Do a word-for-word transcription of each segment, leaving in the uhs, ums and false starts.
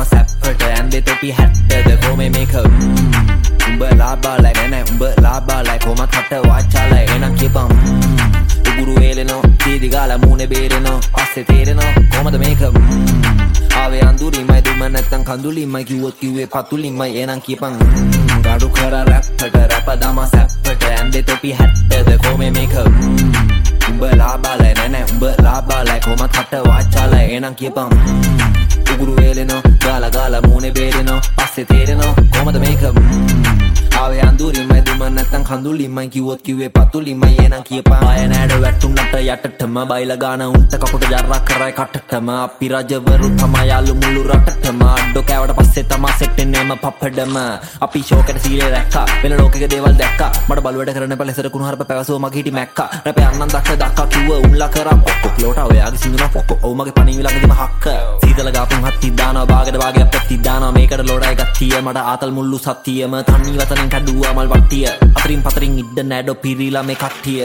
සැප්පට ඇන්දේ තොපි හැට්ටද කොමේ මේක උඹ ලාබාලයි නැනෑ උඹ ලාබාලයි කොමත් හට වාචාලයි එනම් කියපම් උගුරු වේලෙනෝ දීදිගාල මූනේ බේරෙනෝ පස්සේ තේරෙනෝ කොමද මේක ආවේ අඳුරිමයි දුම නැත්තම් කඳුලිමයි කිව්වොත් කිව්වේ පතුලිමයි එනම් කියපම් ගඩු කර රැප්පට රැප දම සැප්පට ඇන්දේ තොපි හැට්ටද කොමේ මේක උඹ ලාබාලයි නැනෑ උඹ ලාබාලයි කොමත් හට වාචාලයි එනම් කියපම් උගුරු වේලෙනෝ ගාල ගාල මූනේ බේරෙනෝ පස්සේ තේරෙනෝ කොමද මේක ආවේ අඳුරිමයි දුම නැත්තම් කඳුලිමයි කිව්වොත් කිව්වේ පතුලිමයි එනම් කියපන් ආය නෑඩ වැටුන්නට යටටම බයිලා ගාන උන්ට කපුට ජරා කරයි කටටම අපි රජවරු තමයි යාළු මුළු රටටම අඩෝ කෑවට පස්සේ තමා සෙට්ටෙන්නේම පප්පඩම අපි ෂෝකෙට සීලේ රැක්කා වෙන ලෝකෙක දේවල් දැක්කා මට බලුවට කරන පැලසර කුණු හරප පැවසුව මගේ හිටි මැක්කා රැපේ අන්නන් දක්ක දක්කා කිව්ව උන්ලා කරා පොක්කොක් ලෝට ඔයාගේ සිංහන පොක්කො ඔව් මගේ පණිවි ළඟදිම හක්ක සීතල ගාපුන් හත්ති දානවා බාගට බාගයක් පැත්ති දානවා මේකට ලෝඩයි ගත්තිය මට ආතල් මුල්ලු සත්තියම තන්නි වතනෙන් කැඩුවා මල් වට්ටිය අතරින් පතරින් ඉද්ද නෑඩෝ පිරීලා මේ කට්ටිය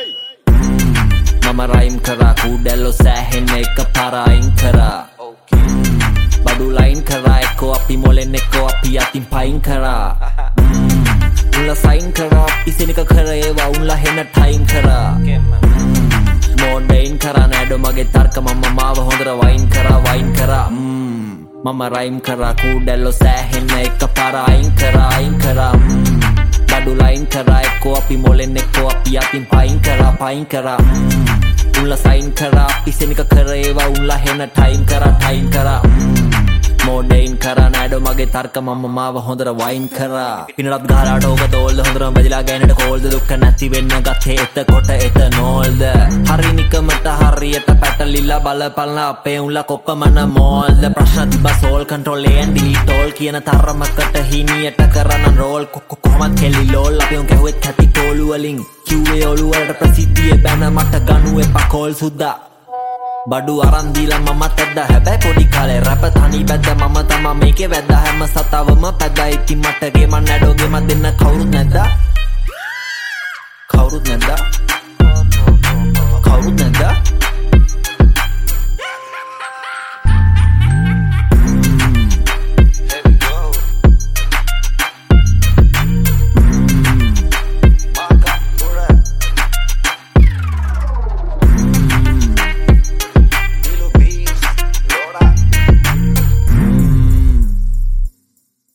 මම රයිම් කරා කූඩැල්ලෝ සෑහෙන්න එක පාරයින් කරා බඩු ලයින් කරා එක්කෝ අපි මොලෙන් එක්කෝ අපි අතින් පයින් කරා උන්ලා සයින් කරා ඉසෙනික කර ඒවා උන්ලා හෙන ටයිම් කරා මෝඩයින් කරා නෑඩෝ මගේ තර්ක මම මාව හොඳට වයින් කරා වයින් කරා මම රයිම් කරා කූඩැල්ලෝ සෑහෙන්න එක පාරයින් කරා අයින් කරා බඩු ලයින් කරා එක්කෝ අපි මොලෙන් එක්කෝ අපි අතින් පයින් කරා පයින් කරා උන්ලා සයින් කරා ඉසෙනික කර ඒවා උන්ලා හෙන ටයිම් කරා ටයිම් කරා මෝඩයින් කරා නෑඩෝ මගේ තර්ක මම මාව හොඳට වයින් කරා පිනරත් ගහලාට ඕක තෝල්ද හොඳටම බැදිලා ගෑනට කෝල්ද දුක්ක නැති වෙන්න ගත්තේ එතකොට එත නෝල්ද හරි නිකමට හරියට පැටලිලා බලපල්ලා අපේ උන්ලා කොක්කමන මෝල්ද ප්‍රශ්න තිබ්බා සෝල් කන්ට්‍රෝල් එන් ඩිලීට් ඕල් කියන තරමකට හිනියට කරන රෝල් කොක්කො කොහමත් කෙලි ලෝල් අපි උන් කැහුවෙත් කැටි තෝලු වලින් කිව්වේ ඔලු වලට ප්‍රසිද්ධිය බැන මට ගනු එපා කෝල් සුද්දා බඩු අරන් දීලා මම තැද්දා හැබැයි පොඩි කාලේ රැප තනි බැද්ද මම තමා මේකේ වැද්දා හැම සතාවම පැද්දා ඉතින් මට ගේ මන් නැඩෝ ගේ මන් දෙන්න කවුරුත් නැද්දා කවුරුත් නැද්දා කවුරුත් නැද්දා